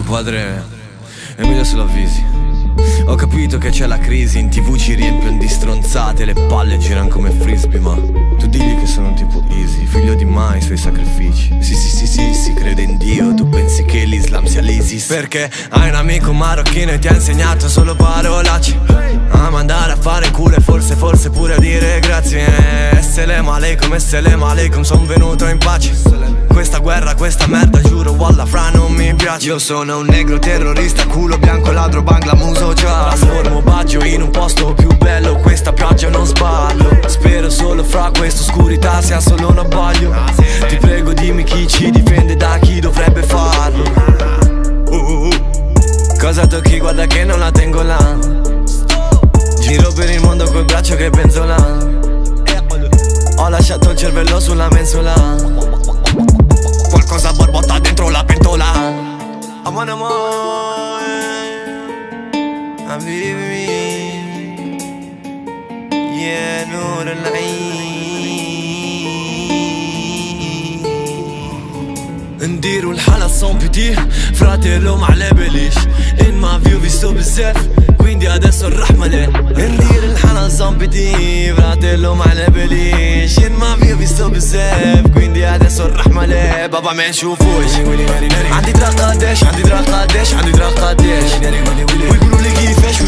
Padre, è meglio se lo avvisi. Ho capito che c'è la crisi, in TV ci riempiono di stronzate, le palle girano come frisbee, ma tu digli che sono un tipo easy, figlio di mai i suoi sacrifici. Sì, crede in Dio, tu pensi che l'Islam sia l'ISIS. Perché hai un amico marocchino e ti ha insegnato solo parolacce, a mandare a fare culo e forse pure a dire grazie. Selam aleikum, son venuto in pace. Questa guerra, questa merda, giuro, wallah fra non mi piace. Io sono un negro terrorista, culo bianco, ladro, bangla, muso già. Trasformo Baggio in un posto più bello, questa pioggia non sballo. Spero solo fra questa oscurità sia solo un abbaglio. Ti prego dimmi chi ci difende da chi dovrebbe farlo. Cosa tocchi, guarda che non la tengo là. Giro per il mondo col braccio che penzola. Ho lasciato il cervello sulla mensola. Qualcosa borbotta dentro la pentola. Amor, habibi, yeah, nur al-ain. Ndiru l-ħala son piti, fratello ma lebelix. In ma vi ho visto bizzef, quindi adesso il-rahma le. Ndiru l-ħala son piti, fratello ma lebelix. In ma vi ho visto bizzef, quindi adesso il-rahma le. Baba ma nxufux عندي دراق قداش ويقولوا لي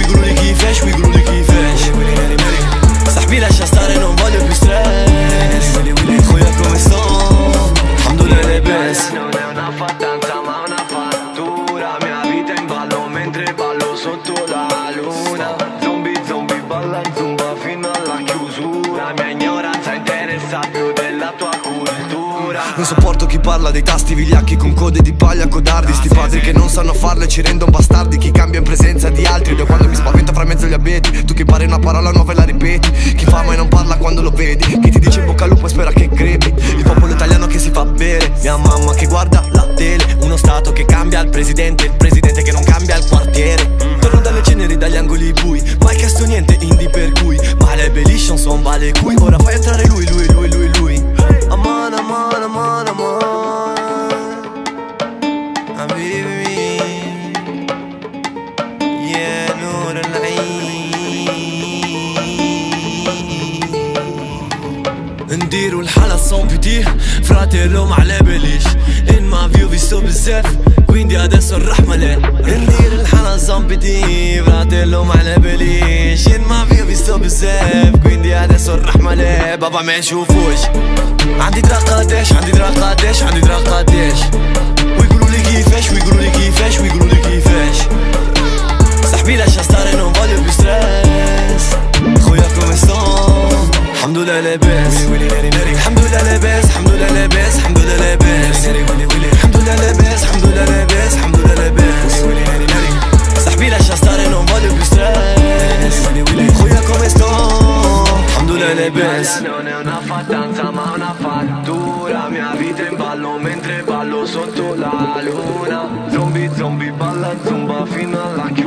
كيفاش صاحبي lascia stare non voglio più stress. خويا come sto? Alhamdulillah lebes. Non è una fattanza ma una fattura. Mia vita in ballo mentre ballo sotto la luna. Zombie balla zumba fino alla chiusura. Mia ignoranza interessa più della tua cultura. Non sopporto chi parla dei tasti vigliacchi con code di paglia, codardi. Sti padri che non sanno farlo e ci rendono bastardi. Chi cambia in presenza di altri, da quando mi spaventa fra mezzo gli abeti. Tu che impari una parola nuova e la ripeti. Chi fama e non parla quando lo vedi. Chi ti dice in bocca al lupo e spera che crepi. Il popolo italiano che si fa bere. Mia mamma che guarda la tele. Uno stato che cambia il presidente che non cambia il quartiere. Torno dalle ceneri, dagli angoli bui. Mai chiesto niente, indie per cui. Ma le bellissime son vale cui. Ora fai entrare lui. Aman habibi, yeah, nur al-ain. Ndiru l-ħala son piti, fratello ma lebelix. In ma vi ho visto bizzef, quindi adesso il-rahma le. Ndiru l-ħala son piti, fratello ma lebelix. In ma vi ho visto bizzef, quindi adesso il-rahma le. Baba ma nxufux عندي دراق قداش ويقولوا لي كيفاش صاحبي lascia stare non voglio più stress. خويا come sto? Alhamdulillah lebes. Alhamdulillah lebes. صاحبي lascia stare non voglio più stress. خويا come sto? Alhamdulillah lebes. Non è una fattanza ma una fattura. Mia vita in ballo mentre ballo sotto la luna. Zombie balla zumba fino alla chiusura.